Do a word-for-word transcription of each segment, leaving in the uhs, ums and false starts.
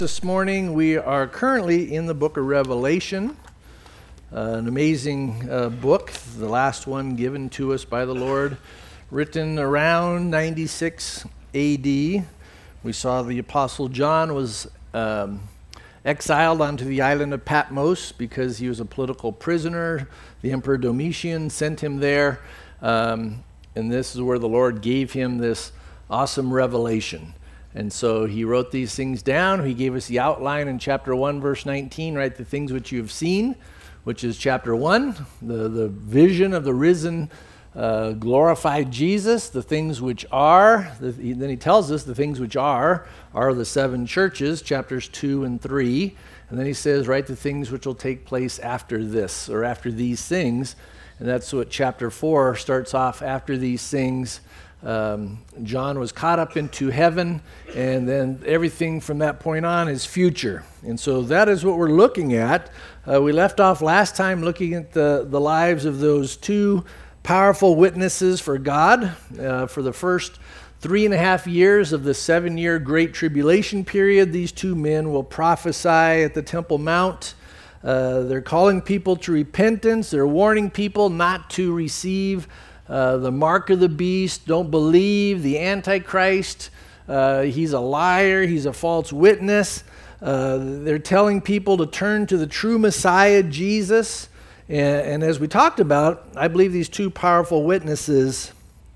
This morning we are currently in the book of Revelation, uh, an amazing uh, book, the last one given to us by the Lord, written around ninety-six A D. We saw the Apostle John was um, exiled onto the island of Patmos because he was a political prisoner. The Emperor Domitian sent him there, um, and this is where the Lord gave him this awesome revelation. And so he wrote these things down. He gave us the outline in chapter one, verse nineteen, right? The things which you have seen, which is chapter one, the, the vision of the risen, uh, glorified Jesus, the things which are. The, he, then he tells us the things which are, are the seven churches, chapters two and three. And then he says, right, the things which will take place after this, or after these things. And that's what chapter four starts off, after these things. Um, John was caught up into heaven, and then everything from that point on is future. And so that is what we're looking at. Uh, we left off last time looking at the, the lives of those two powerful witnesses for God uh, for the first three and a half years of the seven-year Great Tribulation period. These two men will prophesy at the Temple Mount. Uh, they're calling people to repentance. They're warning people not to receive Uh, the mark of the beast, don't believe the Antichrist. Uh, he's a liar. He's a false witness. Uh, they're telling people to turn to the true Messiah, Jesus. And, and as we talked about, I believe these two powerful witnesses,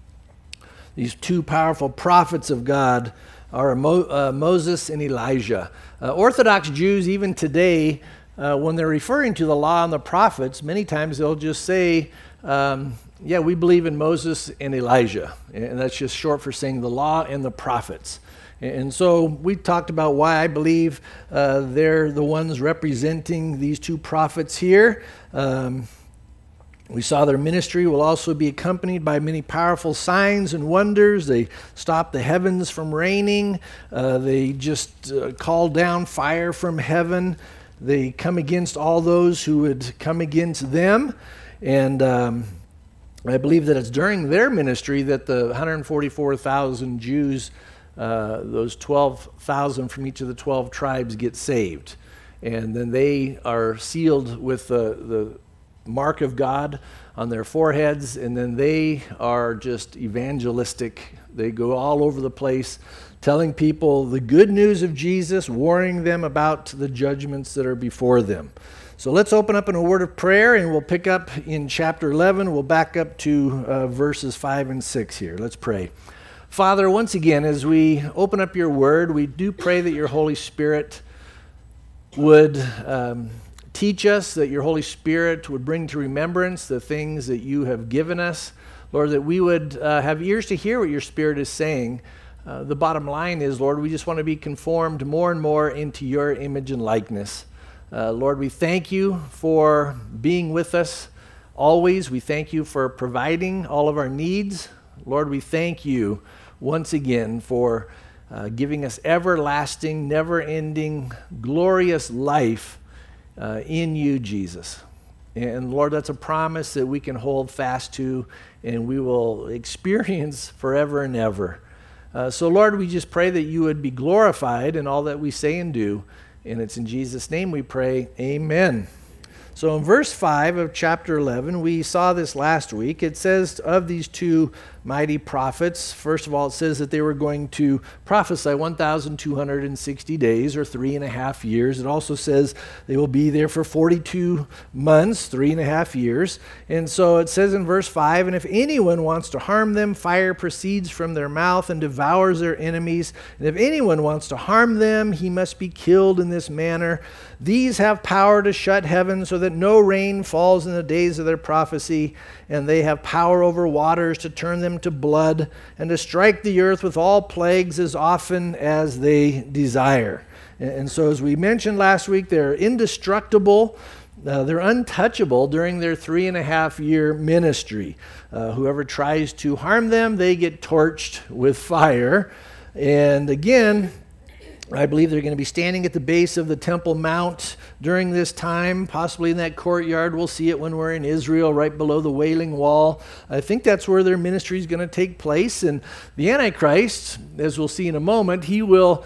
these two powerful prophets of God, are Mo- uh, Moses and Elijah. Uh, Orthodox Jews, even today, uh, when they're referring to the law and the prophets, many times they'll just say, um, yeah, we believe in Moses and Elijah, and that's just short for saying the law and the prophets. And so we talked about why I believe uh, they're the ones representing these two prophets here. Um, we saw their ministry will also be accompanied by many powerful signs and wonders. They stop the heavens from raining. Uh, they just uh, call down fire from heaven. They come against all those who would come against them. And um, I believe that it's during their ministry that the one hundred forty-four thousand Jews, uh, those twelve thousand from each of the twelve tribes, get saved. And then they are sealed with the, the mark of God on their foreheads, and then they are just evangelistic. They go all over the place telling people the good news of Jesus, warning them about the judgments that are before them. So let's open up in a word of prayer, and we'll pick up in chapter eleven. We'll back up to uh, verses five and six here. Let's pray. Father, once again, as we open up your word, we do pray that your Holy Spirit would um, teach us, that your Holy Spirit would bring to remembrance the things that you have given us. Lord, that we would uh, have ears to hear what your Spirit is saying. Uh, the bottom line is, Lord, we just want to be conformed more and more into your image and likeness. Uh, Lord, we thank you for being with us always. We thank you for providing all of our needs. Lord, we thank you once again for uh, giving us everlasting, never-ending, glorious life uh, in you, Jesus. And Lord, that's a promise that we can hold fast to and we will experience forever and ever. Uh, so Lord, we just pray that you would be glorified in all that we say and do. And it's in Jesus' name we pray, amen. So in verse five of chapter eleven, we saw this last week. It says of these two mighty prophets, first of all, it says that they were going to prophesy one thousand two hundred sixty days, or three and a half years. It also says they will be there for forty-two months, three and a half years. And so it says in verse five, and if anyone wants to harm them, fire proceeds from their mouth and devours their enemies. And if anyone wants to harm them, he must be killed in this manner. These have power to shut heaven so that no rain falls in the days of their prophecy, and they have power over waters to turn them to blood, and to strike the earth with all plagues as often as they desire. And so as we mentioned last week, they're indestructible. Uh, they're untouchable during their three and a half year ministry. Uh, whoever tries to harm them, they get torched with fire. And again, I believe they're going to be standing at the base of the Temple Mount during this time, possibly in that courtyard. We'll see it when we're in Israel, right below the Wailing Wall. I think that's where their ministry is going to take place. And the Antichrist, as we'll see in a moment, he will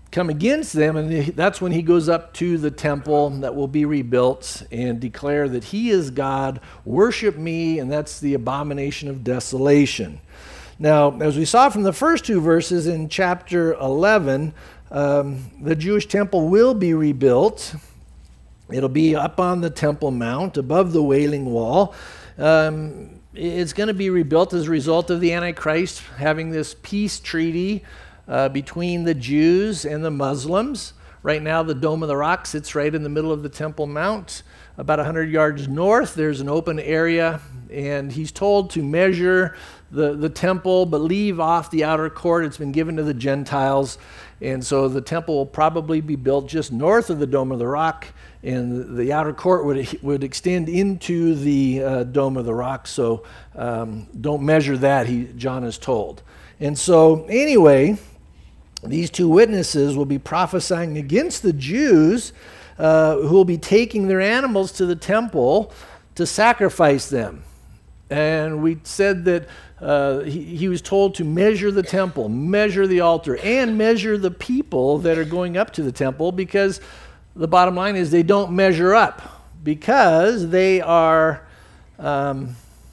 come against them, and that's when he goes up to the temple that will be rebuilt and declare that he is God, worship me, and that's the abomination of desolation. Now, as we saw from the first two verses in chapter eleven, um, the Jewish temple will be rebuilt. It'll be up on the Temple Mount, above the Wailing Wall. Um, it's going to be rebuilt as a result of the Antichrist having this peace treaty uh, between the Jews and the Muslims. Right now, the Dome of the Rock sits right in the middle of the Temple Mount. About one hundred yards north, there's an open area, and he's told to measure the, the temple, but leave off the outer court. It's been given to the Gentiles, and so the temple will probably be built just north of the Dome of the Rock, and the outer court would, would extend into the uh, Dome of the Rock, so um, don't measure that, he, John is told. And so anyway, these two witnesses will be prophesying against the Jews uh, who will be taking their animals to the temple to sacrifice them. And we said that uh, he, he was told to measure the temple, measure the altar, and measure the people that are going up to the temple, because the bottom line is they don't measure up, because they are um,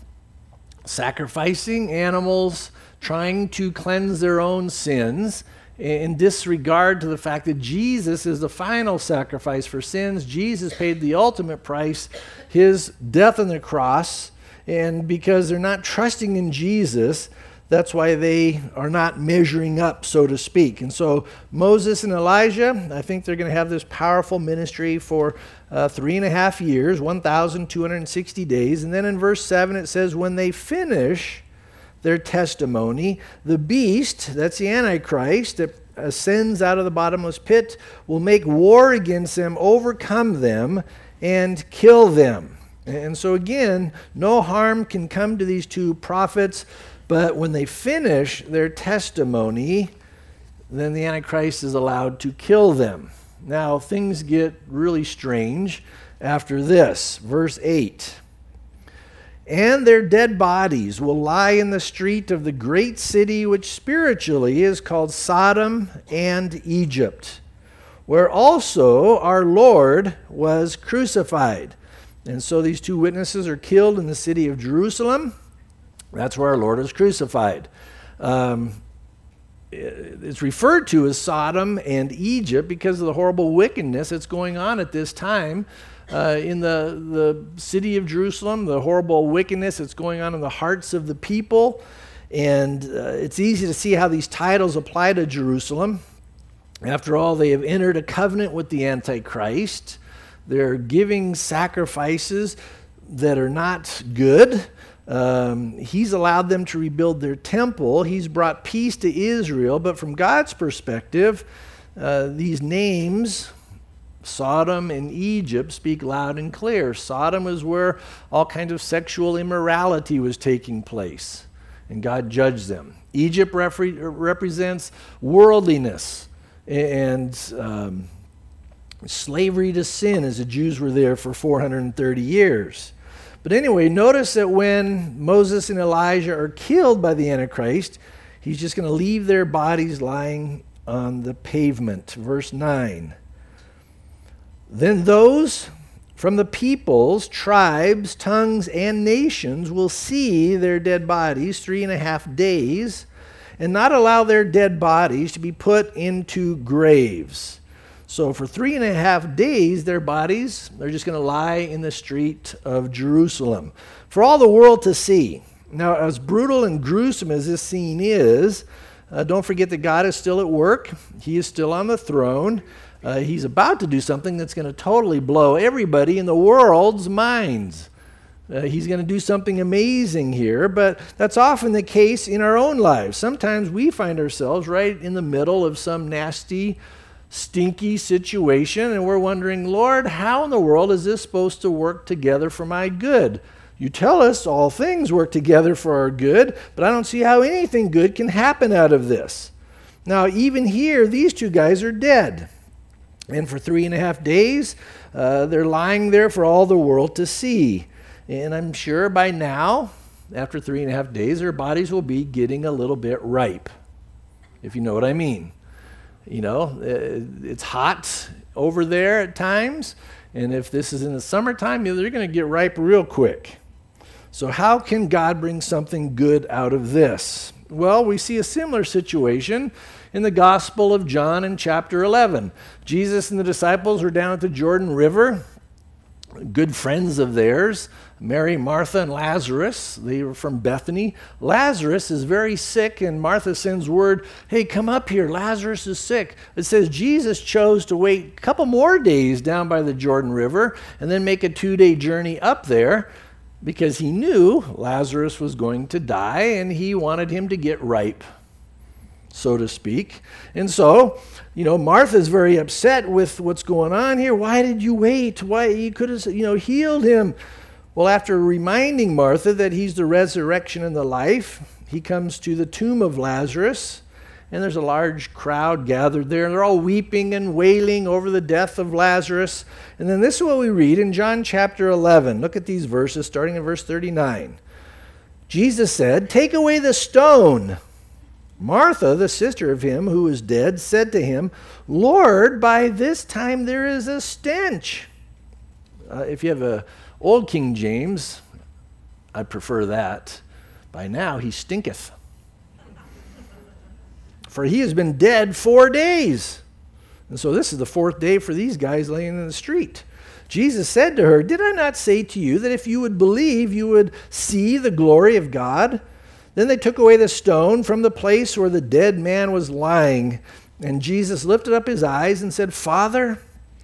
sacrificing animals, trying to cleanse their own sins, in disregard to the fact that Jesus is the final sacrifice for sins. Jesus paid the ultimate price, his death on the cross, and because they're not trusting in Jesus, that's why they are not measuring up, so to speak. And so Moses and Elijah, I think they're going to have this powerful ministry for uh, three and a half years, one thousand two hundred sixty days. And then in verse seven it says, when they finish their testimony, the beast, that's the Antichrist, that ascends out of the bottomless pit, will make war against them, overcome them, and kill them. And so again, no harm can come to these two prophets, but when they finish their testimony, then the Antichrist is allowed to kill them. Now, things get really strange after this. Verse eight. And their dead bodies will lie in the street of the great city, which spiritually is called Sodom and Egypt, where also our Lord was crucified. And so these two witnesses are killed in the city of Jerusalem. That's where our Lord was crucified. Um, it's referred to as Sodom and Egypt because of the horrible wickedness that's going on at this time uh, in the, the city of Jerusalem, the horrible wickedness that's going on in the hearts of the people. And uh, it's easy to see how these titles apply to Jerusalem. After all, they have entered a covenant with the Antichrist. They're giving sacrifices that are not good. Um, he's allowed them to rebuild their temple. He's brought peace to Israel. But from God's perspective, uh, these names, Sodom and Egypt, speak loud and clear. Sodom is where all kinds of sexual immorality was taking place, and God judged them. Egypt repre- represents worldliness and um, slavery to sin, as the Jews were there for four hundred thirty years. But anyway, notice that when Moses and Elijah are killed by the Antichrist, he's just going to leave their bodies lying on the pavement. Verse nine. Then those from the peoples, tribes, tongues, and nations will see their dead bodies three and a half days, and not allow their dead bodies to be put into graves. So for three and a half days, their bodies, they're just going to lie in the street of Jerusalem for all the world to see. Now, as brutal and gruesome as this scene is, uh, don't forget that God is still at work. He is still on the throne. Uh, he's about to do something that's going to totally blow everybody in the world's minds. Uh, he's going to do something amazing here, but that's often the case in our own lives. Sometimes we find ourselves right in the middle of some nasty, stinky situation, and we're wondering, Lord, how in the world is this supposed to work together for my good? You tell us all things work together for our good, but I don't see how anything good can happen out of this. Now, even here, these two guys are dead. And for three and a half days, uh, they're lying there for all the world to see. And I'm sure by now, after three and a half days, their bodies will be getting a little bit ripe, if you know what I mean. You know, it's hot over there at times, and if this is in the summertime, they're going to get ripe real quick. So how can God bring something good out of this? Well, we see a similar situation in the Gospel of John in chapter eleven. Jesus and the disciples were down at the Jordan River, good friends of theirs, Mary, Martha, and Lazarus. They were from Bethany. Lazarus is very sick, and Martha sends word, hey, come up here, Lazarus is sick. It says Jesus chose to wait a couple more days down by the Jordan River and then make a two-day journey up there because he knew Lazarus was going to die, and he wanted him to get ripe, so to speak. And so, you know, Martha's very upset with what's going on here. Why did you wait? Why you could have, you know, healed him. Well, after reminding Martha that he's the resurrection and the life, he comes to the tomb of Lazarus, and there's a large crowd gathered there, and they're all weeping and wailing over the death of Lazarus. And then this is what we read in John chapter eleven. Look at these verses, starting in verse thirty-nine. Jesus said, take away the stone. Martha, the sister of him who was dead, said to him, Lord, by this time there is a stench. Uh, if you have a Old King James, I prefer that. By now he stinketh. For he has been dead four days. And so this is the fourth day for these guys laying in the street. Jesus said to her, did I not say to you that if you would believe, you would see the glory of God? Then they took away the stone from the place where the dead man was lying. And Jesus lifted up his eyes and said, Father,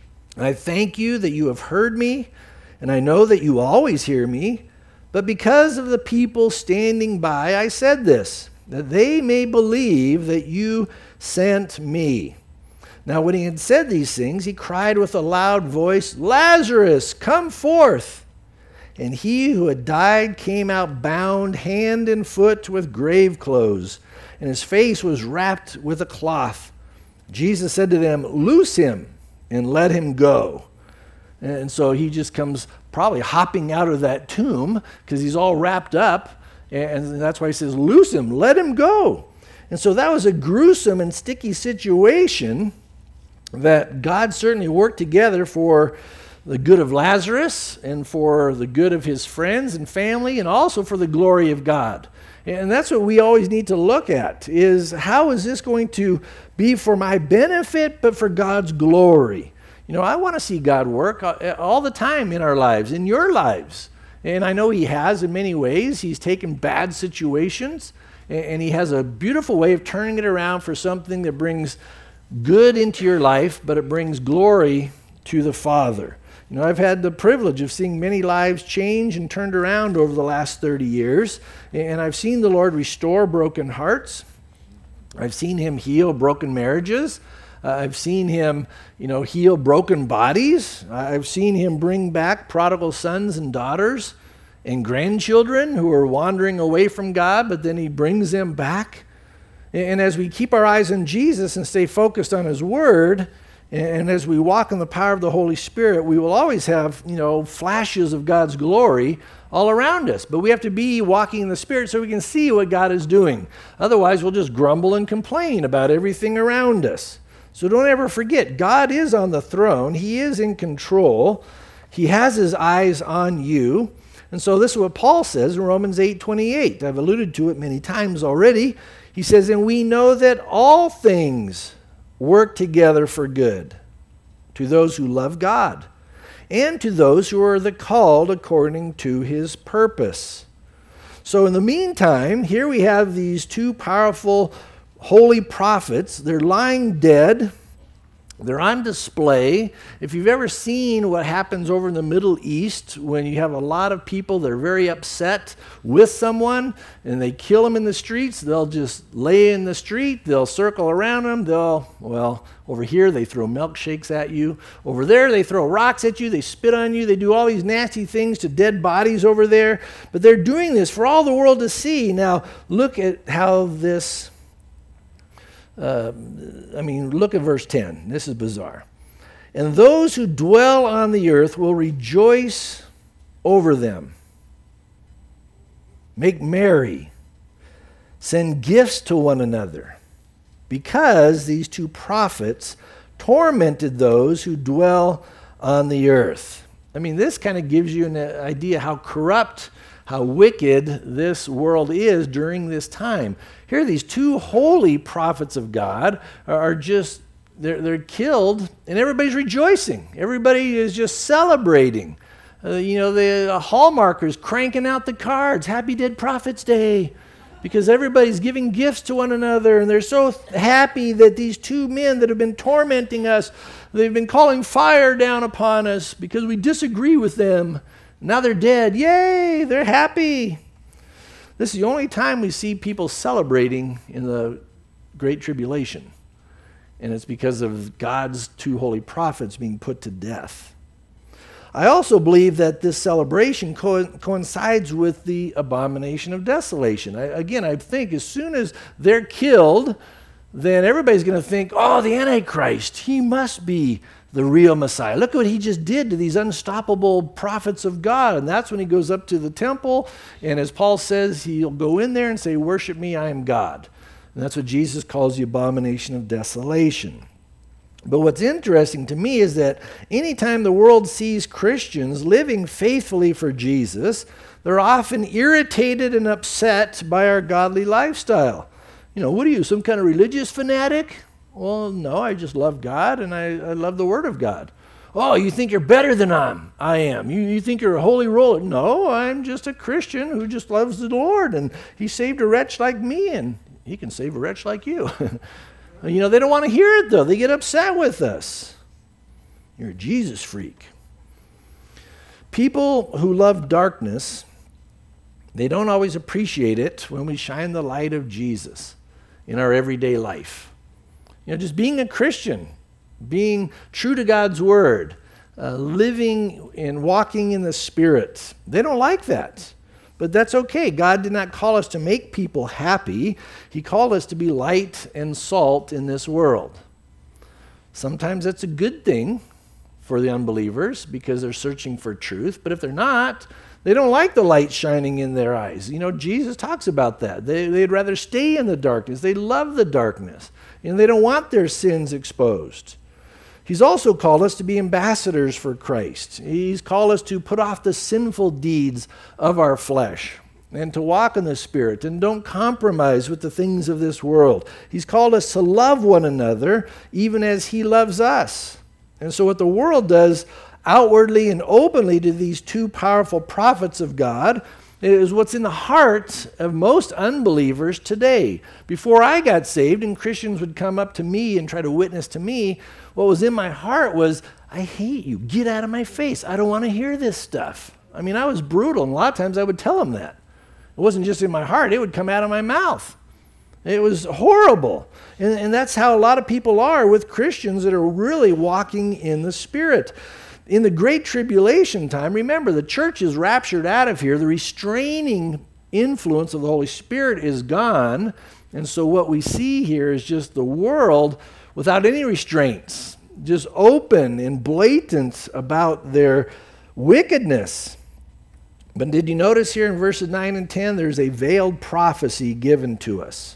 I thank you that you have heard me, and I know that you always hear me. But because of the people standing by, I said this, that they may believe that you sent me. Now when he had said these things, he cried with a loud voice, Lazarus, come forth. And he who had died came out bound hand and foot with grave clothes, and his face was wrapped with a cloth. Jesus said to them, loose him and let him go. And so he just comes probably hopping out of that tomb because he's all wrapped up. And that's why he says, loose him, let him go. And so that was a gruesome and sticky situation that God certainly worked together for the good of Lazarus and for the good of his friends and family and also for the glory of God. And that's what we always need to look at is how is this going to be for my benefit but for God's glory? You know, I want to see God work all the time in our lives, in your lives. And I know he has in many ways. He's taken bad situations and he has a beautiful way of turning it around for something that brings good into your life, but it brings glory to the Father. You know, I've had the privilege of seeing many lives change and turned around over the last thirty years, and I've seen the Lord restore broken hearts. I've seen him heal broken marriages. Uh, I've seen him, you know, heal broken bodies. I've seen him bring back prodigal sons and daughters and grandchildren who are wandering away from God, but then he brings them back. And as we keep our eyes on Jesus and stay focused on his word, and as we walk in the power of the Holy Spirit, we will always have, you know, flashes of God's glory all around us. But we have to be walking in the Spirit so we can see what God is doing. Otherwise, we'll just grumble and complain about everything around us. So don't ever forget, God is on the throne. He is in control. He has his eyes on you. And so this is what Paul says in Romans eight twenty-eight. I've alluded to it many times already. He says, and we know that all things work together for good to those who love God and to those who are the called according to his purpose. So in the meantime, here we have these two powerful holy prophets. They're lying dead. They're on display. If you've ever seen what happens over in the Middle East when you have a lot of people that are very upset with someone and they kill them in the streets, they'll just lay in the street, they'll circle around them, they'll, well, over here they throw milkshakes at you. Over there they throw rocks at you, they spit on you, they do all these nasty things to dead bodies over there. But they're doing this for all the world to see. Now look at how this Uh, I mean, look at verse ten. This is bizarre. And those who dwell on the earth will rejoice over them. Make merry. Send gifts to one another. because these two prophets tormented those who dwell on the earth. I mean, this kind of gives you an idea how corrupt, how wicked this world is during this time. Here, these two holy prophets of God are just, they're, they're killed, and everybody's rejoicing. Everybody is just celebrating. Uh, you know, the uh, Hallmarkers cranking out the cards, Happy Dead Prophets Day, because everybody's giving gifts to one another, and they're so happy that these two men that have been tormenting us, they've been calling fire down upon us because we disagree with them. Now they're dead. Yay, they're happy. This is the only time we see people celebrating in the Great Tribulation, and it's because of God's two holy prophets being put to death. I also believe that this celebration co- coincides with the abomination of desolation. I, again, I think as soon as they're killed, then everybody's going to think, oh, the Antichrist, he must be the real Messiah. Look what he just did to these unstoppable prophets of God. And that's when he goes up to the temple, and as Paul says, he'll go in there and say, worship me, I am God. And that's what Jesus calls the abomination of desolation. But what's interesting to me is that anytime the world sees Christians living faithfully for Jesus, they're often irritated and upset by our godly lifestyle. You know, what are you, some kind of religious fanatic? Well, no, I just love God and I, I love the Word of God. Oh, you think you're better than I'm, I am. You, you think you're a holy roller. No, I'm just a Christian who just loves the Lord, and he saved a wretch like me, and he can save a wretch like you. You know, they don't want to hear it, though. They get upset with us. You're a Jesus freak. People who love darkness, they don't always appreciate it when we shine the light of Jesus in our everyday life. You know, just being a Christian, being true to God's Word, uh, living and walking in the Spirit, they don't like that. But that's okay. God did not call us to make people happy. He called us to be light and salt in this world. Sometimes that's a good thing for the unbelievers because they're searching for truth. But if they're not, they don't like the light shining in their eyes. You know, Jesus talks about that. They, they'd rather stay in the darkness. They love the darkness. And they don't want their sins exposed. He's also called us to be ambassadors for Christ. He's called us to put off the sinful deeds of our flesh and to walk in the Spirit and don't compromise with the things of this world. He's called us to love one another even as he loves us. And so what the world does outwardly and openly to these two powerful prophets of God is what's in the heart of most unbelievers today. Before I got saved and Christians would come up to me and try to witness to me, what was in my heart was, I hate you. Get out of my face. I don't want to hear this stuff. I mean, I was brutal, and a lot of times I would tell them that. It wasn't just in my heart. It would come out of my mouth. It was horrible. And, and that's how a lot of people are with Christians that are really walking in the Spirit. In the Great Tribulation time, remember, the church is raptured out of here. The restraining influence of the Holy Spirit is gone. And so what we see here is just the world without any restraints, just open and blatant about their wickedness. But did you notice here in verses nine and ten, there's a veiled prophecy given to us.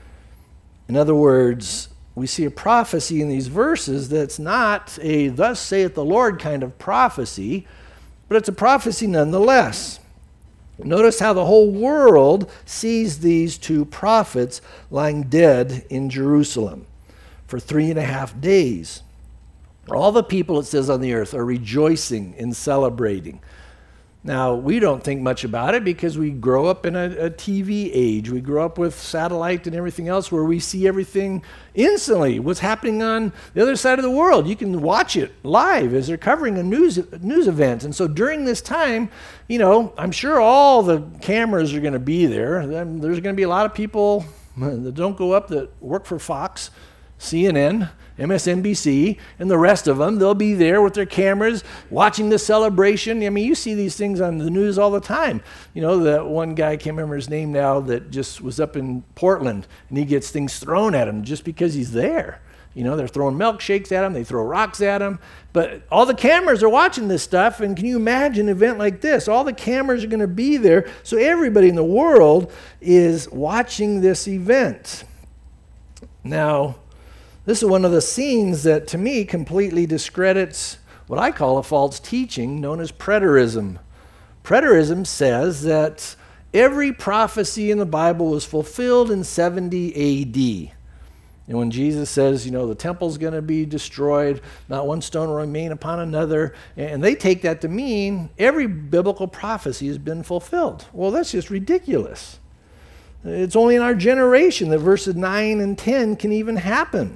In other words, we see a prophecy in these verses that's not a thus saith the Lord kind of prophecy, but it's a prophecy nonetheless. Notice how the whole world sees these two prophets lying dead in Jerusalem for three and a half days. All the people, it says, on the earth are rejoicing and celebrating. Now, we don't think much about it because we grow up in a, a T V age. We grow up with satellite and everything else where we see everything instantly. What's happening on the other side of the world, you can watch it live as they're covering a news news event. And so during this time, you know, I'm sure all the cameras are going to be there. There's going to be a lot of people that don't go up that work for Fox, C N N, M S N B C, and the rest of them. They'll be there with their cameras watching the celebration. I mean, you see these things on the news all the time. You know, that one guy, I can't remember his name now, that just was up in Portland, and he gets things thrown at him just because he's there. You know, they're throwing milkshakes at him, they throw rocks at him, but all the cameras are watching this stuff, and can you imagine an event like this? All the cameras are going to be there, so everybody in the world is watching this event. Now, this is one of the scenes that, to me, completely discredits what I call a false teaching known as preterism. Preterism says that every prophecy in the Bible was fulfilled in seventy A D. And when Jesus says, you know, the temple's going to be destroyed, not one stone will remain upon another, and they take that to mean every biblical prophecy has been fulfilled. Well, that's just ridiculous. It's only in our generation that verses nine and ten can even happen.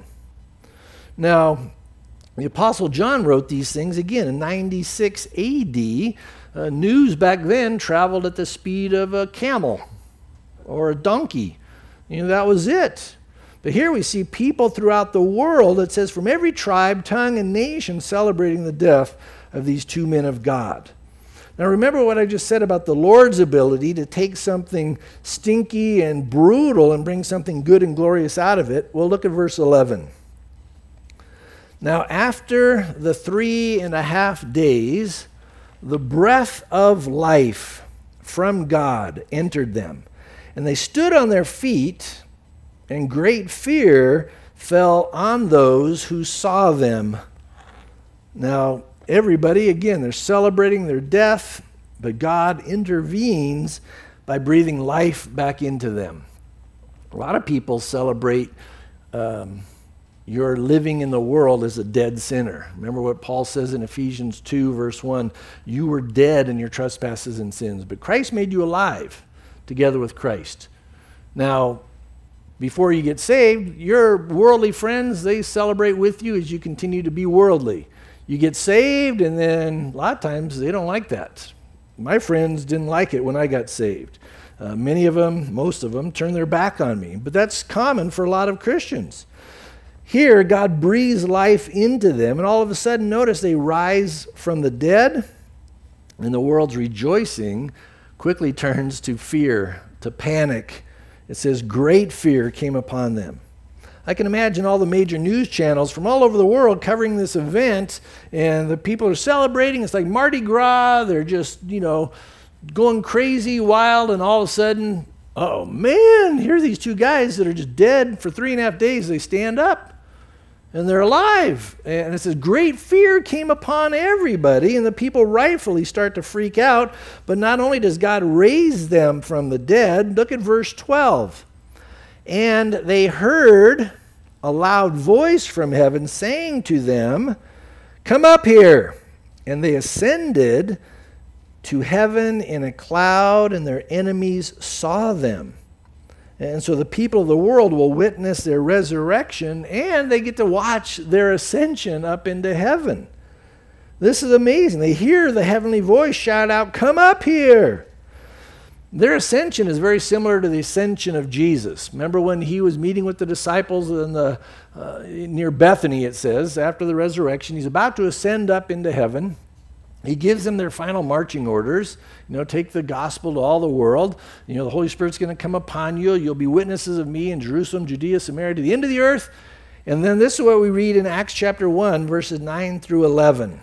Now, the Apostle John wrote these things again in ninety-six A D. Uh, news back then traveled at the speed of a camel or a donkey. You know, that was it. But here we see people throughout the world, it says, from every tribe, tongue, and nation celebrating the death of these two men of God. Now remember what I just said about the Lord's ability to take something stinky and brutal and bring something good and glorious out of it. Well, look at verse eleven. Now after the three and a half days, the breath of life from God entered them, and they stood on their feet, and great fear fell on those who saw them. Now, everybody, again, they're celebrating their death, but God intervenes by breathing life back into them. A lot of people celebrate um, your living in the world as a dead sinner. Remember what Paul says in Ephesians two, verse one, you were dead in your trespasses and sins, but Christ made you alive together with Christ. Now, before you get saved, your worldly friends, they celebrate with you as you continue to be worldly. You get saved, and then a lot of times they don't like that. My friends didn't like it when I got saved. Uh, many of them, most of them, turned their back on me. But that's common for a lot of Christians. Here, God breathes life into them, and all of a sudden, notice they rise from the dead, and the world's rejoicing quickly turns to fear, to panic. It says, great fear came upon them. I can imagine all the major news channels from all over the world covering this event, and the people are celebrating. It's like Mardi Gras. They're just, you know, going crazy, wild, and all of a sudden, oh man, here are these two guys that are just dead for three and a half days. They stand up, and they're alive. And it says, great fear came upon everybody, and the people rightfully start to freak out. But not only does God raise them from the dead, look at verse twelve. And they heard a loud voice from heaven saying to them, come up here. And they ascended to heaven in a cloud, and their enemies saw them. And so the people of the world will witness their resurrection, and they get to watch their ascension up into heaven. This is amazing. They hear the heavenly voice shout out, come up here. Their ascension is very similar to the ascension of Jesus. Remember when he was meeting with the disciples in the, uh, near Bethany, it says, after the resurrection. He's about to ascend up into heaven. He gives them their final marching orders. You know, take the gospel to all the world. You know, the Holy Spirit's going to come upon you. You'll be witnesses of me in Jerusalem, Judea, Samaria, to the end of the earth. And then this is what we read in Acts chapter one, verses nine through eleven.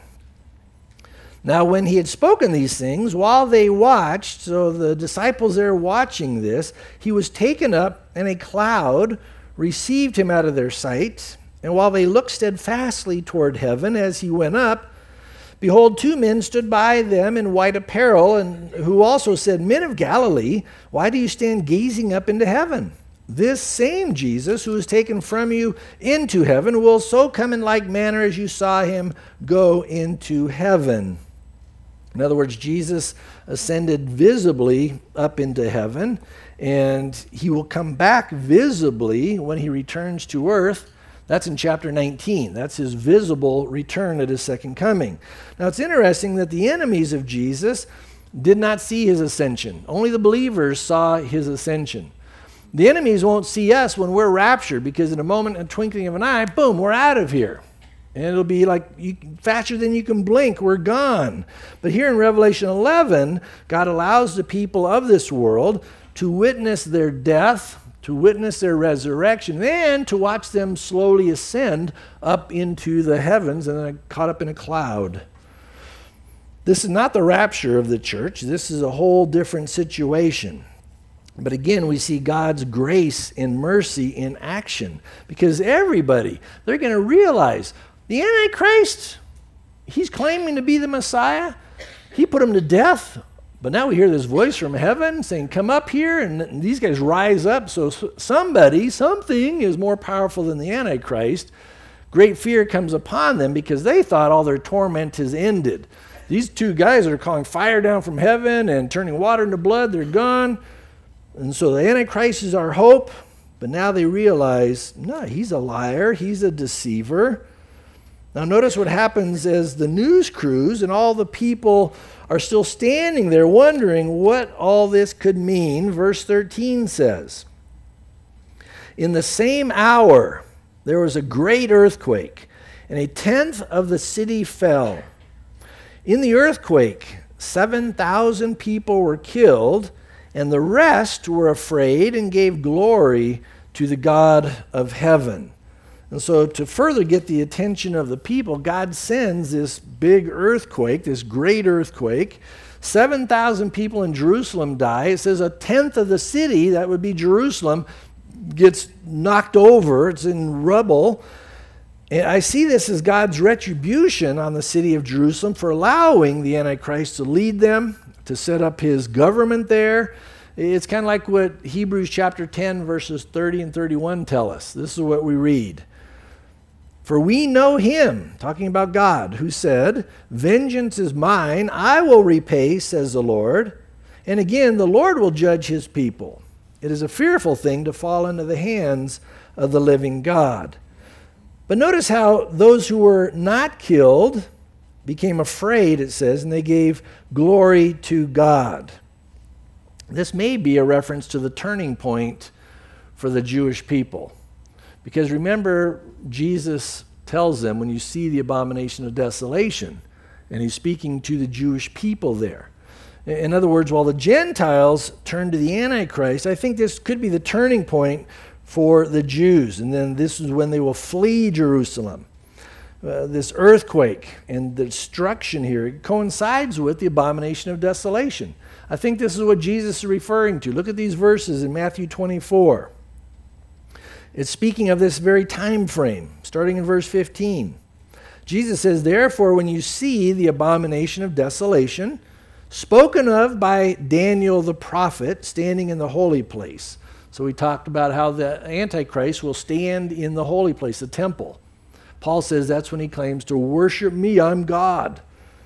Now, when he had spoken these things, while they watched, so the disciples there watching this, he was taken up, and a cloud received him out of their sight. And while they looked steadfastly toward heaven as he went up, behold, two men stood by them in white apparel, and who also said, Men of Galilee, why do you stand gazing up into heaven? This same Jesus who was taken from you into heaven will so come in like manner as you saw him go into heaven. In other words, Jesus ascended visibly up into heaven, and he will come back visibly when he returns to earth. That's in chapter nineteen. That's his visible return at his second coming. Now, it's interesting that the enemies of Jesus did not see his ascension. Only the believers saw his ascension. The enemies won't see us when we're raptured, because in a moment, a twinkling of an eye, boom, we're out of here. And it'll be like you, faster than you can blink, we're gone. But here in Revelation eleven, God allows the people of this world to witness their death, to witness their resurrection, and to watch them slowly ascend up into the heavens and then caught up in a cloud. This is not the rapture of the church. This is a whole different situation. But again, we see God's grace and mercy in action, because everybody, they're going to realize the Antichrist, he's claiming to be the Messiah. He put him to death. But now we hear this voice from heaven saying, come up here, and these guys rise up. So somebody, something is more powerful than the Antichrist. Great fear comes upon them because they thought all their torment has ended. These two guys are calling fire down from heaven and turning water into blood. They're gone. And so the Antichrist is our hope, but now they realize, no, he's a liar, he's a deceiver. Now notice what happens as the news crews and all the people are still standing there wondering what all this could mean. Verse thirteen says, in the same hour there was a great earthquake, and a tenth of the city fell. In the earthquake, seven thousand people were killed, and the rest were afraid and gave glory to the God of heaven. And so to further get the attention of the people, God sends this big earthquake, this great earthquake. seven thousand people in Jerusalem die. It says a tenth of the city, that would be Jerusalem, gets knocked over. It's in rubble. And I see this as God's retribution on the city of Jerusalem for allowing the Antichrist to lead them, to set up his government there. It's kind of like what Hebrews chapter ten, verses thirty and thirty-one tell us. This is what we read. For we know him, talking about God, who said, vengeance is mine, I will repay, says the Lord. And again, the Lord will judge his people. It is a fearful thing to fall into the hands of the living God. But notice how those who were not killed became afraid, it says, and they gave glory to God. This may be a reference to the turning point for the Jewish people. Because remember, Jesus tells them when you see the abomination of desolation, and he's speaking to the Jewish people there. In other words, while the Gentiles turn to the Antichrist, I think this could be the turning point for the Jews. And then this is when they will flee Jerusalem. Uh, this earthquake and the destruction here coincides with the abomination of desolation. I think this is what Jesus is referring to. Look at these verses in Matthew twenty-four. It's speaking of this very time frame, starting in verse fifteen. Jesus says, therefore, when you see the abomination of desolation, spoken of by Daniel the prophet, standing in the holy place. So we talked about how the Antichrist will stand in the holy place, the temple. Paul says that's when he claims to worship me, I'm God.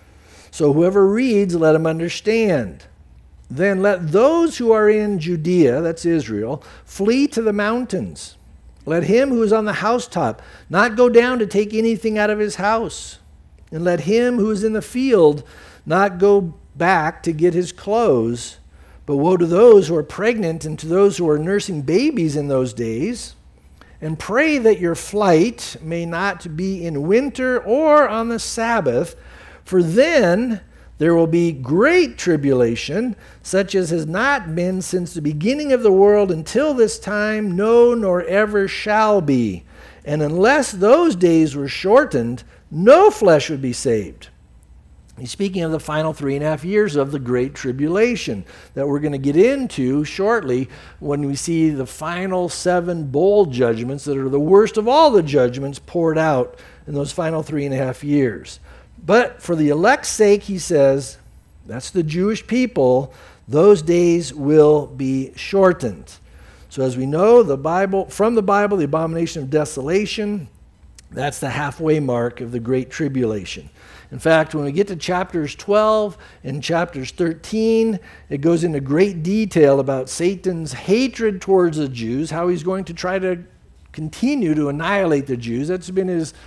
So whoever reads, let him understand. Then let those who are in Judea, that's Israel, flee to the mountains. Let him who is on the housetop not go down to take anything out of his house. And let him who is in the field not go back to get his clothes. But woe to those who are pregnant and to those who are nursing babies in those days. And pray that your flight may not be in winter or on the Sabbath, for then there will be great tribulation, such as has not been since the beginning of the world until this time, no, nor ever shall be. And unless those days were shortened, no flesh would be saved. He's speaking of the final three and a half years of the Great Tribulation that we're going to get into shortly when we see the final seven bowl judgments that are the worst of all the judgments poured out in those final three and a half years. But for the elect's sake, he says, that's the Jewish people, those days will be shortened. So as we know, the Bible, from the Bible, the abomination of desolation, that's the halfway mark of the Great Tribulation. In fact, when we get to chapters twelve and chapters thirteen, it goes into great detail about Satan's hatred towards the Jews, how he's going to try to continue to annihilate the Jews. That's been his,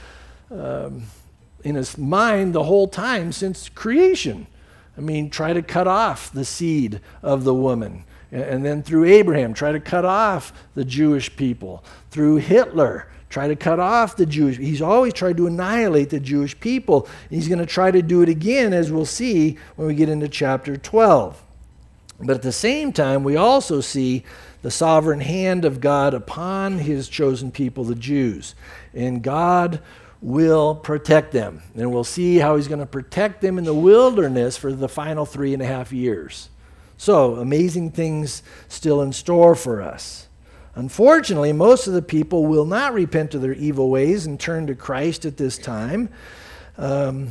um, in his mind the whole time since creation. I mean, try to cut off the seed of the woman. And then through Abraham, try to cut off the Jewish people. Through Hitler, try to cut off the Jewish. He's always tried to annihilate the Jewish people. He's going to try to do it again, as we'll see when we get into chapter twelve. But at the same time, we also see the sovereign hand of God upon his chosen people, the Jews. And God will protect them. And we'll see how he's going to protect them in the wilderness for the final three and a half years. So, amazing things still in store for us. Unfortunately, most of the people will not repent of their evil ways and turn to Christ at this time. Um,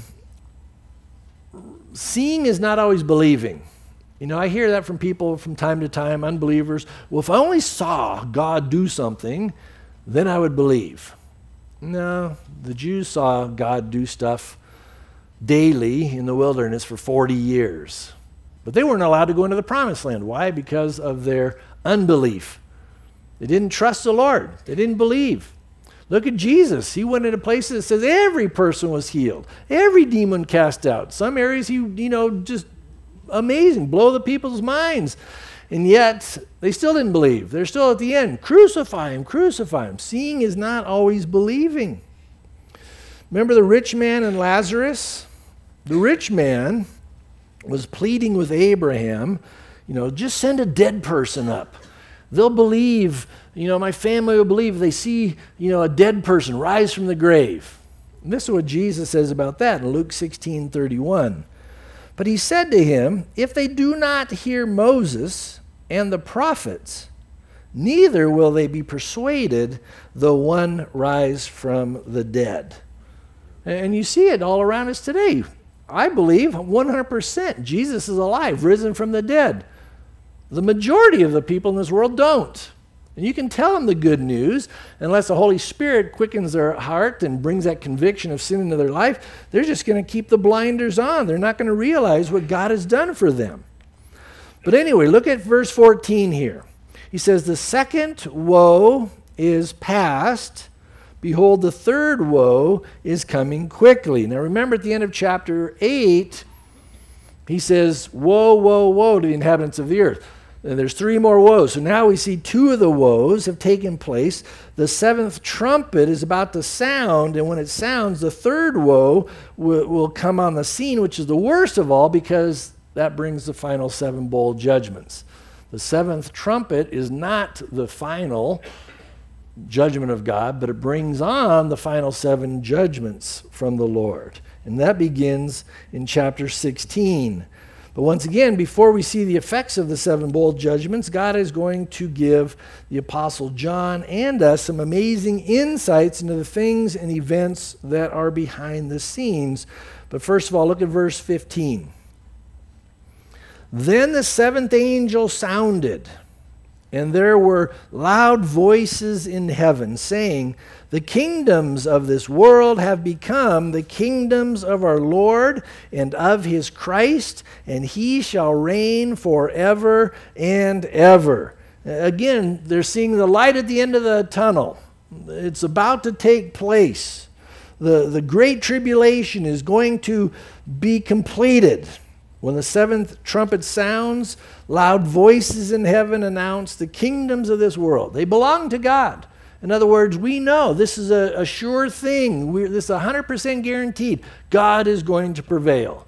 seeing is not always believing. You know, I hear that from people from time to time, unbelievers. Well, if I only saw God do something, then I would believe. No, the Jews saw God do stuff daily in the wilderness for forty years. But they weren't allowed to go into the promised land. Why? Because of their unbelief. They didn't trust the Lord. They didn't believe. Look at Jesus. He went into places that says every person was healed. Every demon cast out. Some areas he, you know, just amazing, blow the people's minds. And yet, they still didn't believe. They're still at the end. Crucify him, crucify him. Seeing is not always believing. Remember the rich man and Lazarus? The rich man was pleading with Abraham, you know, just send a dead person up. They'll believe, you know, my family will believe if they see, you know, a dead person rise from the grave. And this is what Jesus says about that in Luke sixteen thirty-one. But he said to him, if they do not hear Moses and the prophets, neither will they be persuaded though one rise from the dead. And you see it all around us today. I believe one hundred percent Jesus is alive, risen from the dead. The majority of the people in this world don't. And you can tell them the good news, unless the Holy Spirit quickens their heart and brings that conviction of sin into their life, they're just going to keep the blinders on. They're not going to realize what God has done for them. But anyway, look at verse fourteen here. He says, the second woe is past. Behold, the third woe is coming quickly. Now remember at the end of chapter eight, he says, woe, woe, woe to the inhabitants of the earth. And there's three more woes. So now we see two of the woes have taken place. The seventh trumpet is about to sound, and when it sounds, the third woe will, will come on the scene, which is the worst of all, because that brings the final seven bowl judgments. The seventh trumpet is not the final judgment of God, but it brings on the final seven judgments from the Lord. And that begins in chapter sixteen. But once again, before we see the effects of the seven bowl judgments, God is going to give the Apostle John and us some amazing insights into the things and events that are behind the scenes. But first of all, look at verse fifteen. Then the seventh angel sounded, and there were loud voices in heaven saying, the kingdoms of this world have become the kingdoms of our Lord and of his Christ, and he shall reign forever and ever. Again, they're seeing the light at the end of the tunnel. It's about to take place. The, the great tribulation is going to be completed. When the seventh trumpet sounds, loud voices in heaven announce the kingdoms of this world. They belong to God. In other words, we know this is a, a sure thing. We're, this is one hundred percent guaranteed. God is going to prevail.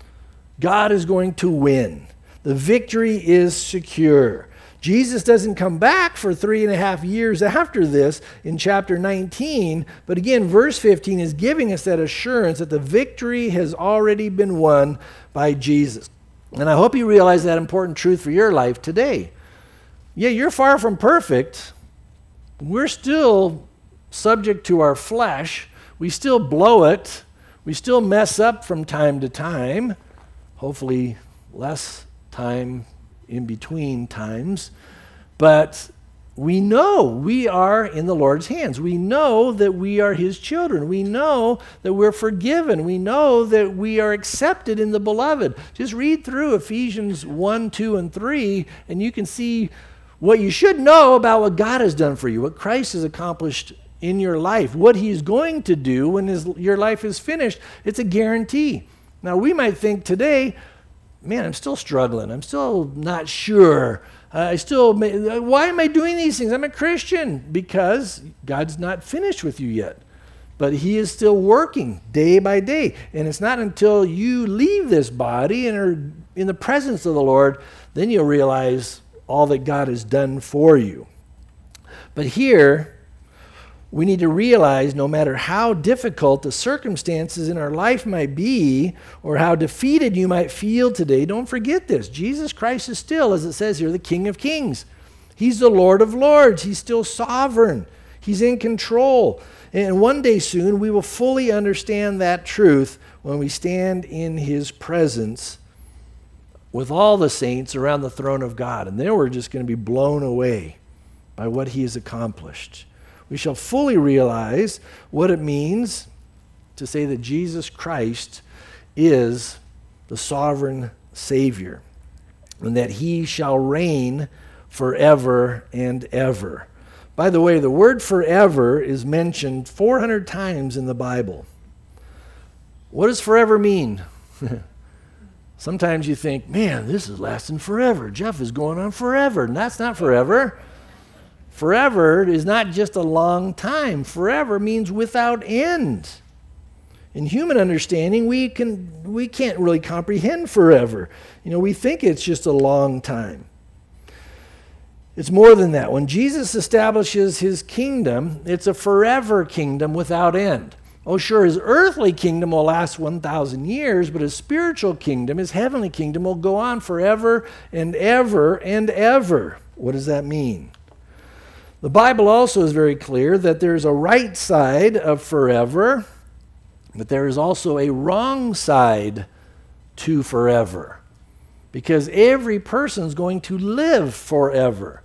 God is going to win. The victory is secure. Jesus doesn't come back for three and a half years after this in chapter nineteen. But again, verse fifteen is giving us that assurance that the victory has already been won by Jesus. And I hope you realize that important truth for your life today. Yeah, you're far from perfect. We're still subject to our flesh. We still blow it. We still mess up from time to time. Hopefully less time in between times. But we know we are in the Lord's hands. We know that we are his children. We know that we're forgiven. We know that we are accepted in the beloved. Just read through Ephesians one, two, and three, and you can see what you should know about what God has done for you, what Christ has accomplished in your life, what he's going to do when his, your life is finished. It's a guarantee. Now, we might think today, man, I'm still struggling. I'm still not sure. Uh, I still, may, why am I doing these things? I'm a Christian. Because God's not finished with you yet. But he is still working day by day. And it's not until you leave this body and are in the presence of the Lord, then you'll realize all that God has done for you. But here, We need to realize no matter how difficult the circumstances in our life might be or how defeated you might feel today, don't forget this. Jesus Christ is still, as it says here, the King of Kings. He's the Lord of Lords. He's still sovereign. He's in control. And one day soon we will fully understand that truth when we stand in his presence with all the saints around the throne of God. And then we're just going to be blown away by what he has accomplished. We shall fully realize what it means to say that Jesus Christ is the sovereign Savior and that he shall reign forever and ever. By the way, the word forever is mentioned four hundred times in the Bible. What does forever mean? Sometimes you think, man, this is lasting forever. Jeff is going on forever, and that's not forever. Forever is not just a long time. Forever means without end. In human understanding, we can we can't really comprehend forever. You know, we think it's just a long time. It's more than that. When Jesus establishes his kingdom, it's a forever kingdom without end. Oh, sure, his earthly kingdom will last one thousand years, but his spiritual kingdom, his heavenly kingdom, will go on forever and ever and ever. What does that mean? The Bible also is very clear that there's a right side of forever, but there is also a wrong side to forever. Because every person is going to live forever.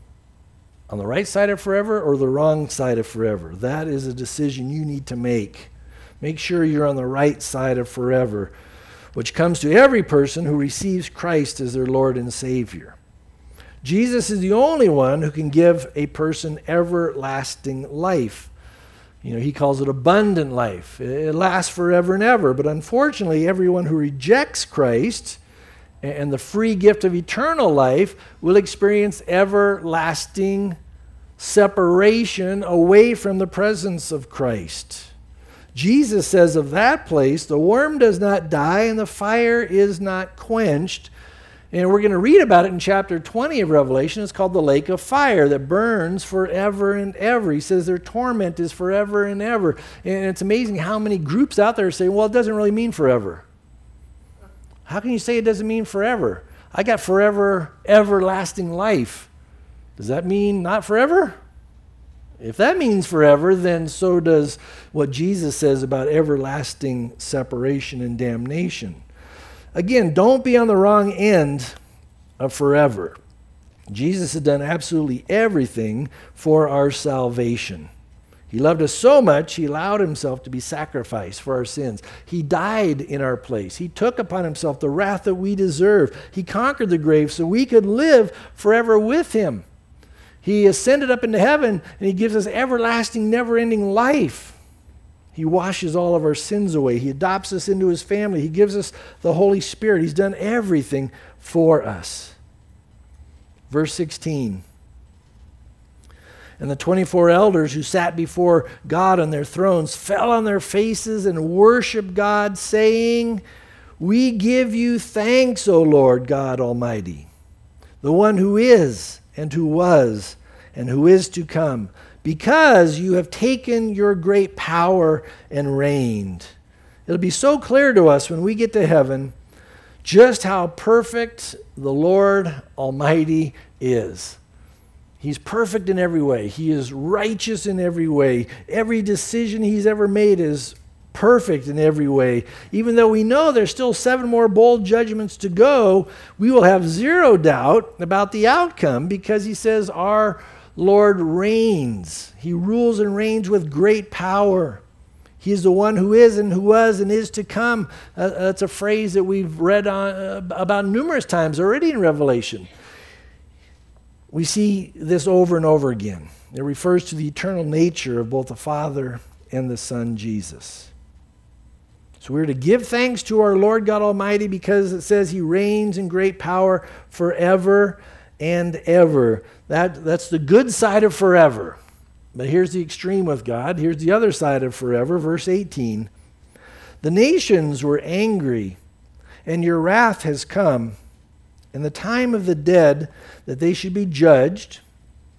On the right side of forever or the wrong side of forever. That is a decision you need to make. Make sure you're on the right side of forever, which comes to every person who receives Christ as their Lord and Savior. Jesus is the only one who can give a person everlasting life. You know, he calls it abundant life. It lasts forever and ever. But unfortunately, everyone who rejects Christ and the free gift of eternal life will experience everlasting separation away from the presence of Christ. Jesus says of that place, the worm does not die and the fire is not quenched. And we're going to read about it in chapter twenty of Revelation. It's called the lake of fire that burns forever and ever. He says their torment is forever and ever. And it's amazing how many groups out there say, well, it doesn't really mean forever. How can you say it doesn't mean forever? I got forever, everlasting life. Does that mean not forever? If that means forever, then so does what Jesus says about everlasting separation and damnation. Again, don't be on the wrong end of forever. Jesus has done absolutely everything for our salvation. He loved us so much, he allowed himself to be sacrificed for our sins. He died in our place. He took upon himself the wrath that we deserve. He conquered the grave so we could live forever with him. He ascended up into heaven, and he gives us everlasting, never-ending life. He washes all of our sins away. He adopts us into his family. He gives us the Holy Spirit. He's done everything for us. Verse sixteen. And the twenty-four elders who sat before God on their thrones fell on their faces and worshiped God, saying, "We give you thanks, O Lord God Almighty, the one who is and who was and who is to come, because you have taken your great power and reigned." It'll be so clear to us when we get to heaven just how perfect the Lord Almighty is. He's perfect in every way. He is righteous in every way. Every decision he's ever made is perfect in every way. Even though we know there's still seven more bold judgments to go, we will have zero doubt about the outcome because he says our Lord reigns. He rules and reigns with great power. He is the one who is and who was and is to come. Uh, that's a phrase that we've read on, uh, about numerous times already in Revelation. We see this over and over again. It refers to the eternal nature of both the Father and the Son, Jesus. So we're to give thanks to our Lord God Almighty because it says he reigns in great power forever and ever. That, that's the good side of forever. But here's the extreme with God. Here's the other side of forever, verse eighteen. The nations were angry, and your wrath has come, and the time of the dead that they should be judged,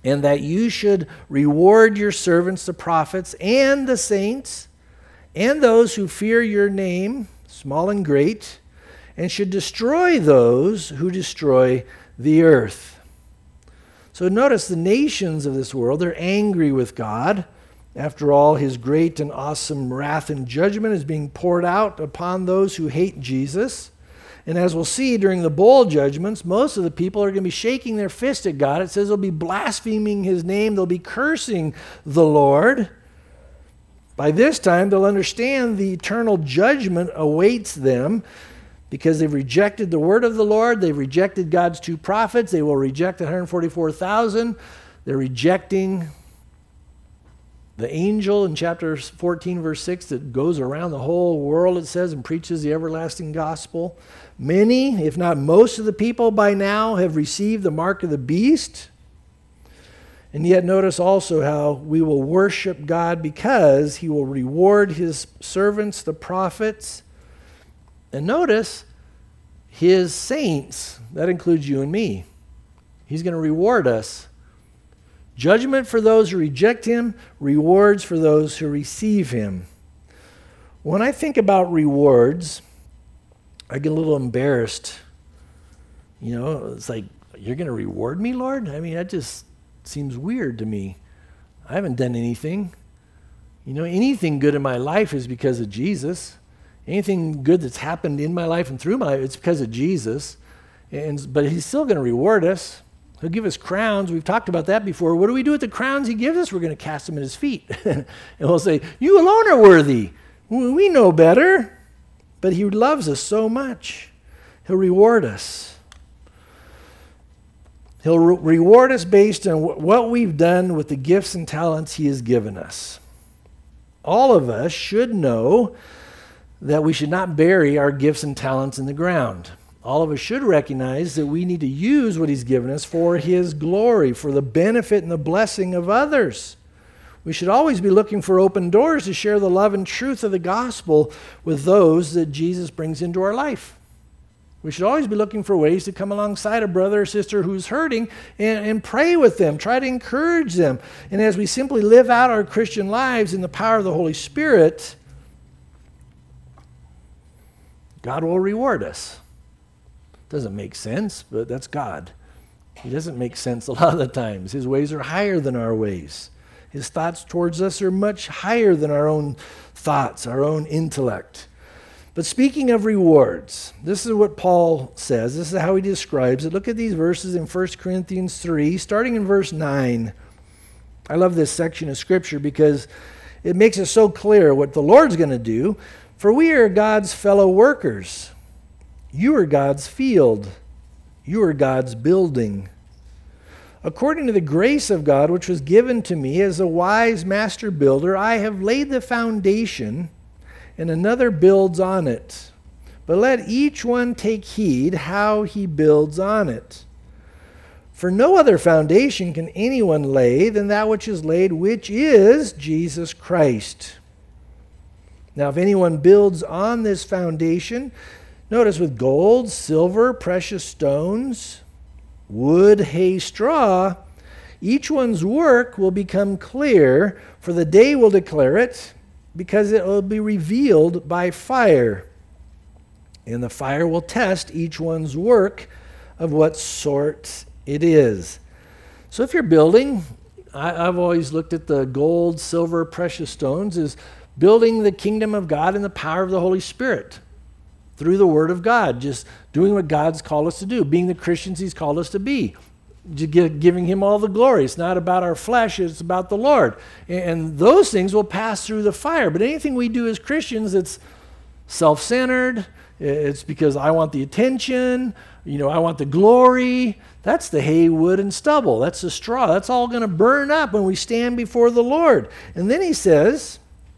and that you should reward your servants, the prophets, and the saints, and those who fear your name, small and great, and should destroy those who destroy the earth. So notice the nations of this world, they're angry with God. After all, his great and awesome wrath and judgment is being poured out upon those who hate Jesus. And as we'll see during the bowl judgments, most of the people are going to be shaking their fist at God. It says they'll be blaspheming his name. They'll be cursing the Lord. By this time, they'll understand the eternal judgment awaits them because they've rejected the word of the Lord. They've rejected God's two prophets. They will reject one hundred forty-four thousand. They're rejecting the angel in chapter fourteen, verse six, that goes around the whole world, it says, and preaches the everlasting gospel. Many, if not most of the people by now, have received the mark of the beast. And yet notice also how we will worship God because he will reward his servants, the prophets. And notice his saints. That includes you and me. He's going to reward us. Judgment for those who reject him, rewards for those who receive him. When I think about rewards, I get a little embarrassed. You know, it's like, you're going to reward me, Lord? I mean, that just seems weird to me. I haven't done anything. You know, anything good in my life is because of Jesus. Anything good that's happened in my life and through my life, it's because of Jesus. And but he's still going to reward us. He'll give us crowns. We've talked about that before. What do we do with the crowns he gives us? We're going to cast them at his feet. And we'll say, you alone are worthy. We know better. But he loves us so much. He'll reward us. He'll re- reward us based on wh- what we've done with the gifts and talents he has given us. All of us should know that we should not bury our gifts and talents in the ground. All of us should recognize that we need to use what he's given us for his glory, for the benefit and the blessing of others. We should always be looking for open doors to share the love and truth of the gospel with those that Jesus brings into our life. We should always be looking for ways to come alongside a brother or sister who's hurting and, and pray with them, try to encourage them. And as we simply live out our Christian lives in the power of the Holy Spirit, God will reward us. Doesn't make sense, but that's God. He doesn't make sense a lot of the times. His ways are higher than our ways. His thoughts towards us are much higher than our own thoughts, our own intellect. But speaking of rewards, this is what Paul says. This is how he describes it. Look at these verses in First Corinthians three, starting in verse nine. I love this section of Scripture because it makes it so clear what the Lord's going to do. For we are God's fellow workers. You are God's field. You are God's building. According to the grace of God, which was given to me as a wise master builder, I have laid the foundation, and another builds on it. But let each one take heed how he builds on it. For no other foundation can anyone lay than that which is laid, which is Jesus Christ. Now, if anyone builds on this foundation, notice with gold, silver, precious stones, wood, hay, straw, each one's work will become clear, for the day will declare it, because it will be revealed by fire. And the fire will test each one's work of what sort it is. So if you're building, I, I've always looked at the gold, silver, precious stones as building the kingdom of God in the power of the Holy Spirit through the Word of God, just doing what God's called us to do, being the Christians he's called us to be, giving him all the glory. It's not about our flesh, it's about the Lord. And those things will pass through the fire. But anything we do as Christians that's self-centered, it's because I want the attention, you know, I want the glory, that's the hay, wood, and stubble. That's the straw. That's all going to burn up when we stand before the Lord. And then he says,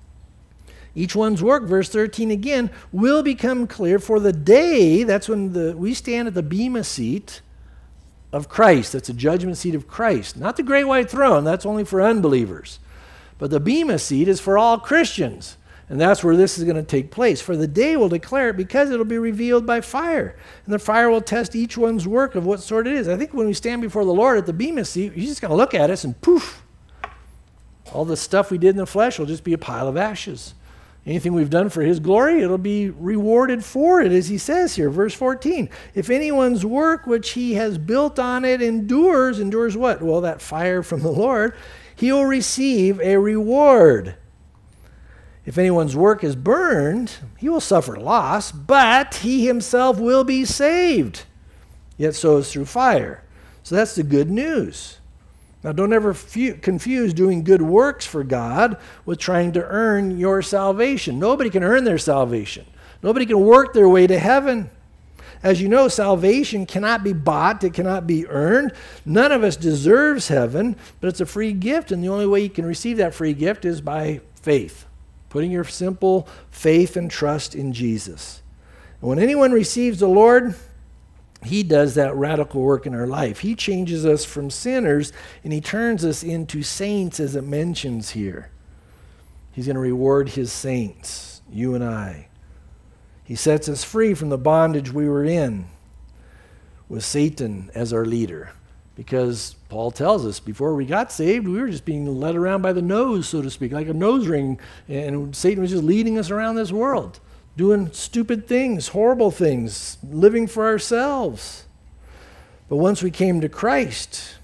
each one's work, verse thirteen again, will become clear for the day. That's when the we stand at the bema seat of Christ. That's a judgment seat of Christ. Not the great white throne. That's only for unbelievers. But the bema seat is for all Christians. And that's where this is going to take place. For the day will declare it, because it will be revealed by fire. And the fire will test each one's work of what sort it is. I think when we stand before the Lord at the Bema seat, he's just going to look at us and poof, all the stuff we did in the flesh will just be a pile of ashes. Anything we've done for his glory, it'll be rewarded for it, as he says here, verse fourteen. If anyone's work which he has built on it endures, endures what? Well, that fire from the Lord, he will receive a reward. If anyone's work is burned, he will suffer loss, but he himself will be saved, yet so is through fire. So that's the good news. Now, don't ever fu- confuse doing good works for God with trying to earn your salvation. Nobody can earn their salvation. Nobody can work their way to heaven. As you know, salvation cannot be bought. It cannot be earned. None of us deserves heaven, but it's a free gift, and the only way you can receive that free gift is by faith, putting your simple faith and trust in Jesus. And when anyone receives the Lord, he does that radical work in our life. He changes us from sinners, and he turns us into saints, as it mentions here. He's going to reward his saints, you and I. He sets us free from the bondage we were in with Satan as our leader. Because Paul tells us, before we got saved, we were just being led around by the nose, so to speak, like a nose ring, and Satan was just leading us around this world, doing stupid things, horrible things, living for ourselves. But once we came to Christ,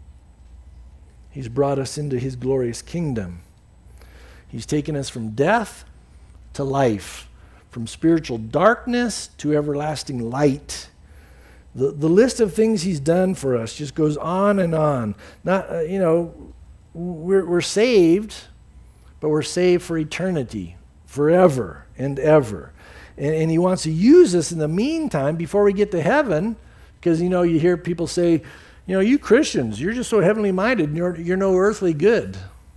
he's brought us into his glorious kingdom. He's taken us from death to life, from spiritual darkness to everlasting light. The, the list of things he's done for us just goes on and on. Not, uh, you know, we're, we're saved, but we're saved for eternity, forever and ever. And, and he wants to use us in the meantime before we get to heaven, because, you know, you hear people say, you know, you Christians, you're just so heavenly minded, and you're, you're no earthly good.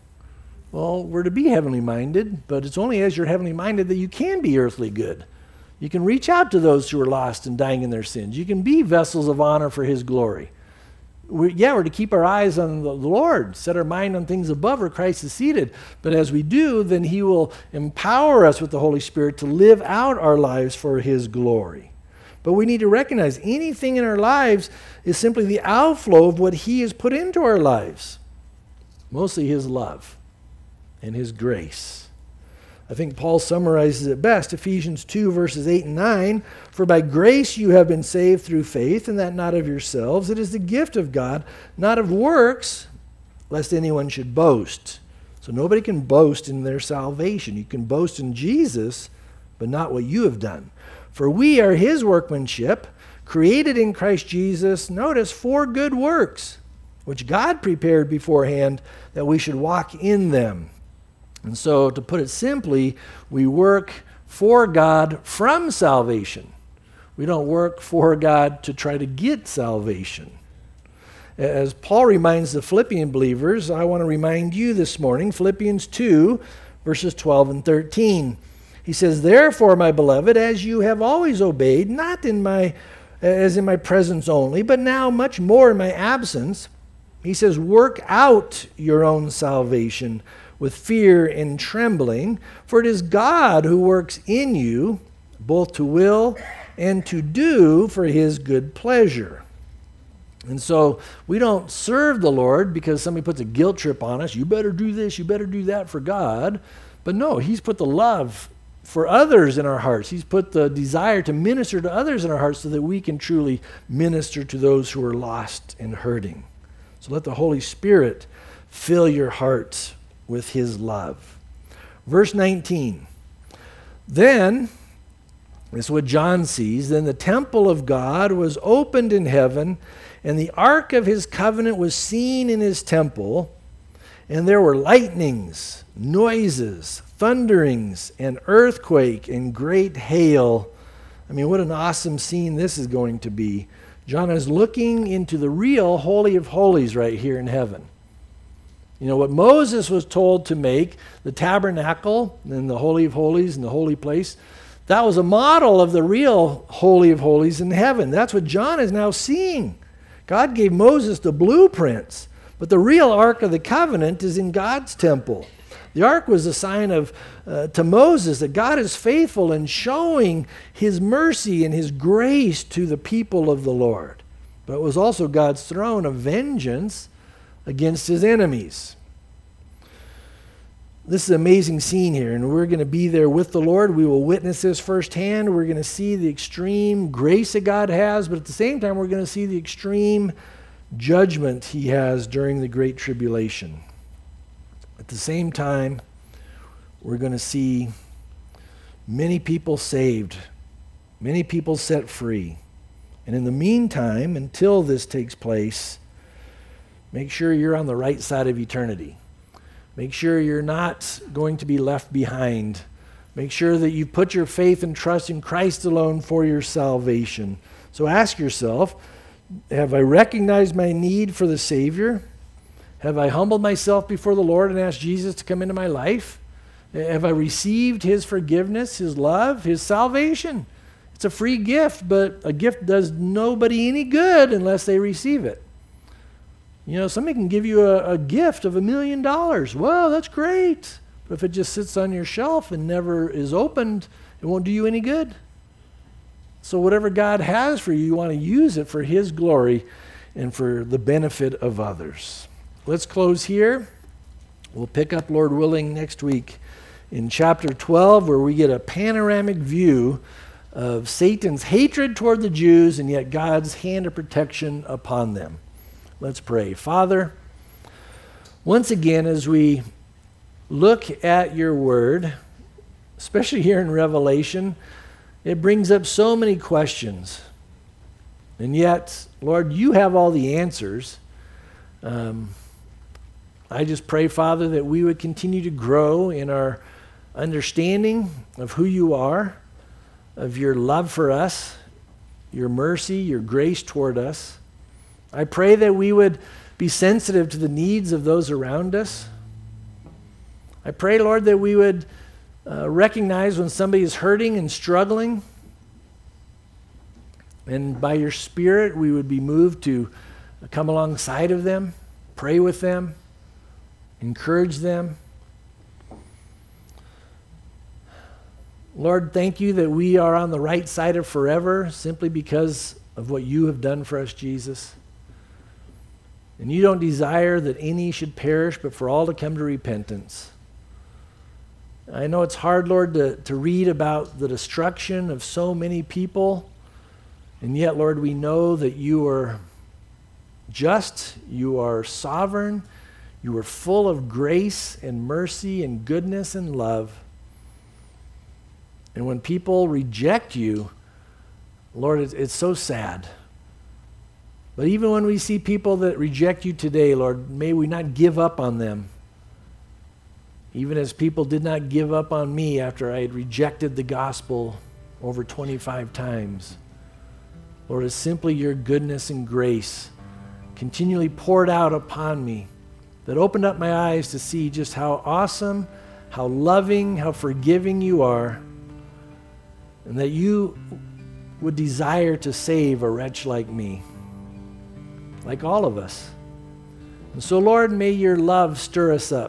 Well, we're to be heavenly minded, but it's only as you're heavenly minded that you can be earthly good. You can reach out to those who are lost and dying in their sins. You can be vessels of honor for his glory. We, yeah, we're to keep our eyes on the Lord, set our mind on things above where Christ is seated. But as we do, then he will empower us with the Holy Spirit to live out our lives for his glory. But we need to recognize anything in our lives is simply the outflow of what he has put into our lives. Mostly his love and his grace. I think Paul summarizes it best, Ephesians two, verses eight and nine. For by grace you have been saved through faith, and that not of yourselves. It is the gift of God, not of works, lest anyone should boast. So nobody can boast in their salvation. You can boast in Jesus, but not what you have done. For we are his workmanship, created in Christ Jesus, notice, for good works, which God prepared beforehand that we should walk in them. And so, to put it simply, we work for God from salvation. We don't work for God to try to get salvation. As Paul reminds the Philippian believers, I want to remind you this morning, Philippians two, verses twelve and thirteen. He says, therefore, my beloved, as you have always obeyed, not in my, as in my presence only, but now much more in my absence, he says, work out your own salvation with fear and trembling, for it is God who works in you, both to will and to do for his good pleasure. And so we don't serve the Lord because somebody puts a guilt trip on us. You better do this, you better do that for God. But no, he's put the love for others in our hearts. He's put the desire to minister to others in our hearts so that we can truly minister to those who are lost and hurting. So let the Holy Spirit fill your hearts with his love. Verse nineteen. Then, this is what John sees, then the temple of God was opened in heaven, and the ark of his covenant was seen in his temple, and there were lightnings, noises, thunderings, and earthquake, and great hail. I mean, what an awesome scene this is going to be. John is looking into the real Holy of Holies right here in heaven. You know, what Moses was told to make, the tabernacle and the Holy of Holies and the holy place, that was a model of the real Holy of Holies in heaven. That's what John is now seeing. God gave Moses the blueprints, but the real Ark of the Covenant is in God's temple. The ark was a sign of uh, to Moses that God is faithful in showing his mercy and his grace to the people of the Lord. But it was also God's throne of vengeance against his enemies. This is an amazing scene here, and we're going to be there with the Lord. We will witness this firsthand. We're going to see the extreme grace that God has, but at the same time, we're going to see the extreme judgment he has during the Great Tribulation. At the same time, we're going to see many people saved, many people set free. And in the meantime, until this takes place, make sure you're on the right side of eternity. Make sure you're not going to be left behind. Make sure that you put your faith and trust in Christ alone for your salvation. So ask yourself, have I recognized my need for the Savior? Have I humbled myself before the Lord and asked Jesus to come into my life? Have I received his forgiveness, his love, his salvation? It's a free gift, but a gift does nobody any good unless they receive it. You know, somebody can give you a, a gift of a million dollars. Well, that's great. But if it just sits on your shelf and never is opened, it won't do you any good. So whatever God has for you, you want to use it for his glory and for the benefit of others. Let's close here. We'll pick up, Lord willing, next week in chapter twelve, where we get a panoramic view of Satan's hatred toward the Jews and yet God's hand of protection upon them. Let's pray. Father, once again, as we look at your word, especially here in Revelation, it brings up so many questions. And yet, Lord, you have all the answers. Um, I just pray, Father, that we would continue to grow in our understanding of who you are, of your love for us, your mercy, your grace toward us. I pray that we would be sensitive to the needs of those around us. I pray, Lord, that we would uh, recognize when somebody is hurting and struggling. And by your Spirit, we would be moved to come alongside of them, pray with them, encourage them. Lord, thank you that we are on the right side of forever simply because of what you have done for us, Jesus. And you don't desire that any should perish, but for all to come to repentance. I know it's hard, Lord, to, to read about the destruction of so many people, and yet, Lord, we know that you are just, you are sovereign, you are full of grace and mercy and goodness and love. And when people reject you, Lord, it's, it's so sad. But even when we see people that reject you today, Lord, may we not give up on them. Even as people did not give up on me after I had rejected the gospel over twenty-five times. Lord, it's simply your goodness and grace continually poured out upon me that opened up my eyes to see just how awesome, how loving, how forgiving you are, and that you would desire to save a wretch like me, like all of us. And so, Lord, may your love stir us up.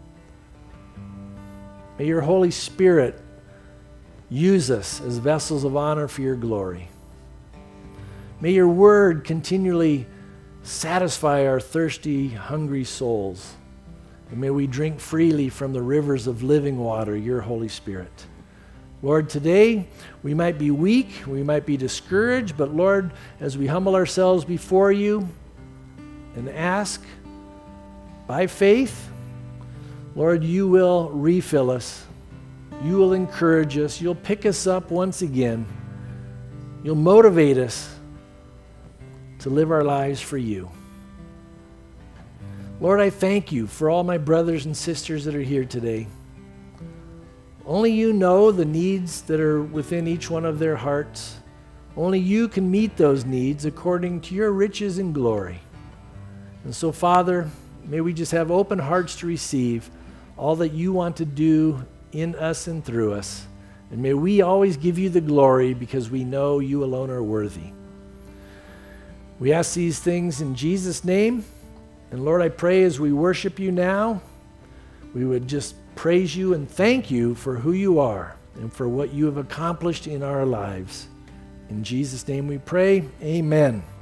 May your Holy Spirit use us as vessels of honor for your glory. May your word continually satisfy our thirsty, hungry souls. And may we drink freely from the rivers of living water, your Holy Spirit. Lord, today we might be weak, we might be discouraged, but Lord, as we humble ourselves before you and ask by faith, Lord, you will refill us. You will encourage us. You'll pick us up once again. You'll motivate us to live our lives for you. Lord, I thank you for all my brothers and sisters that are here today. Only you know the needs that are within each one of their hearts. Only you can meet those needs according to your riches and glory. And so, Father, may we just have open hearts to receive all that you want to do in us and through us. And may we always give you the glory because we know you alone are worthy. We ask these things in Jesus' name. And Lord, I pray as we worship you now, we would just praise you and thank you for who you are and for what you have accomplished in our lives. In Jesus' name we pray, amen.